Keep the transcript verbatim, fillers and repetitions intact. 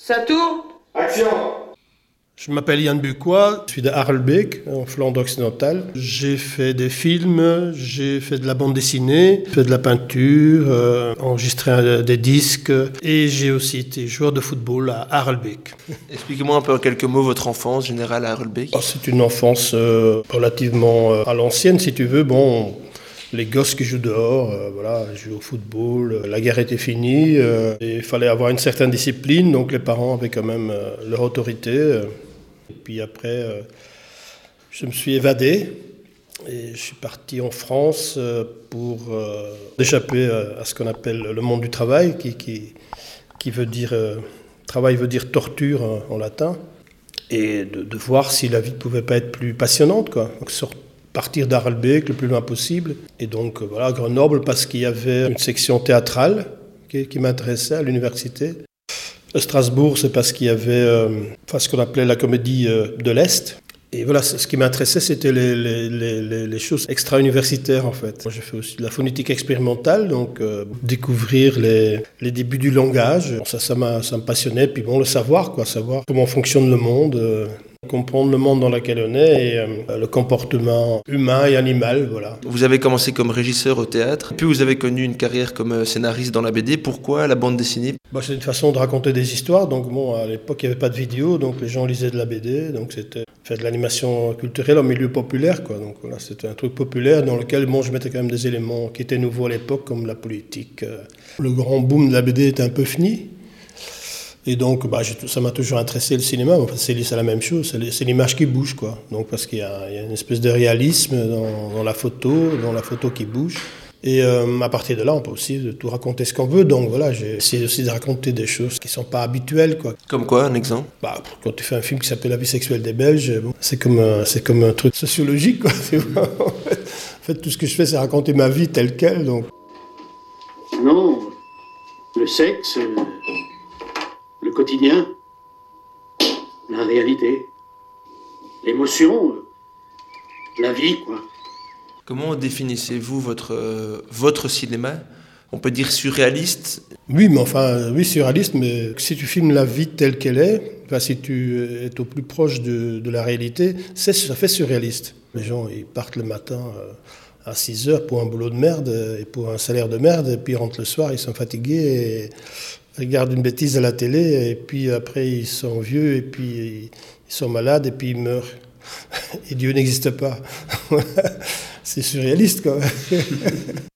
Ça tourne. Action. Je m'appelle Yann Bucois, je suis de Harelbeek, en Flandre occidentale. J'ai fait des films, j'ai fait de la bande dessinée, fait de la peinture, euh, enregistré un, des disques et j'ai aussi été joueur de football à Harelbeek. Expliquez-moi un peu en quelques mots votre enfance générale à Harelbeek. Oh, c'est une enfance euh, relativement euh, à l'ancienne si tu veux. Bon, les gosses qui jouent dehors, euh, voilà, ils jouent au football, euh, la guerre était finie, euh, et il fallait avoir une certaine discipline, donc les parents avaient quand même euh, leur autorité. Euh, et puis après, euh, je me suis évadé et je suis parti en France euh, pour euh, échapper euh, à ce qu'on appelle le monde du travail, qui, qui, qui veut dire, euh, travail veut dire torture en, en latin, et de, de voir si la vie ne pouvait pas être plus passionnante, quoi. Donc, sortir partir d'Harelbeek le plus loin possible. Et donc, euh, voilà, Grenoble, parce qu'il y avait une section théâtrale qui, qui m'intéressait à l'université. Strasbourg, c'est parce qu'il y avait euh, enfin, ce qu'on appelait la comédie euh, de l'Est. Et voilà, ce qui m'intéressait, c'était les, les, les, les choses extra-universitaires, en fait. Moi, j'ai fait aussi de la phonétique expérimentale, donc euh, découvrir les, les débuts du langage. Ça, ça, m'a, ça me passionnait. Puis bon, le savoir, quoi, savoir comment fonctionne le monde, euh, comprendre le monde dans lequel on est et euh, le comportement humain et animal, voilà. Vous avez commencé comme régisseur au théâtre, puis vous avez connu une carrière comme scénariste dans la B D. Pourquoi la bande dessinée ? Bah, c'est une façon de raconter des histoires. Donc bon, à l'époque, il n'y avait pas de vidéo, donc les gens lisaient de la B D, donc c'était faire de l'animation culturelle en milieu populaire, quoi. Donc voilà, c'était un truc populaire dans lequel bon, je mettais quand même des éléments qui étaient nouveaux à l'époque, comme la politique. Le grand boom de la B D était un peu fini. Et donc, bah, ça m'a toujours intéressé le cinéma. Enfin, c'est, c'est la même chose, c'est, c'est l'image qui bouge, quoi. Donc, parce qu'il y a, il y a une espèce de réalisme dans, dans la photo, dans la photo qui bouge. Et euh, à partir de là, on peut aussi tout raconter ce qu'on veut. Donc voilà, j'ai essayé aussi de raconter des choses qui ne sont pas habituelles, quoi. Comme quoi, un exemple ? Bah, quand tu fais un film qui s'appelle La vie sexuelle des Belges, bon, c'est, comme un, c'est comme un truc sociologique, quoi. en, fait, en fait, tout ce que je fais, c'est raconter ma vie telle qu'elle. Donc. Sinon, le sexe, le quotidien, la réalité, l'émotion, la vie, quoi. Comment définissez-vous votre, euh, votre cinéma ? On peut dire surréaliste ? Oui, mais enfin, oui, surréaliste, mais si tu filmes la vie telle qu'elle est, enfin, si tu es au plus proche de, de la réalité, c'est, ça fait surréaliste. Les gens, ils partent le matin à six heures pour un boulot de merde et pour un salaire de merde, et puis ils rentrent le soir, ils sont fatigués, et regardent une bêtise à la télé, et puis après, ils sont vieux, et puis ils sont malades, et puis ils meurent. Et Dieu n'existe pas. C'est surréaliste, quoi.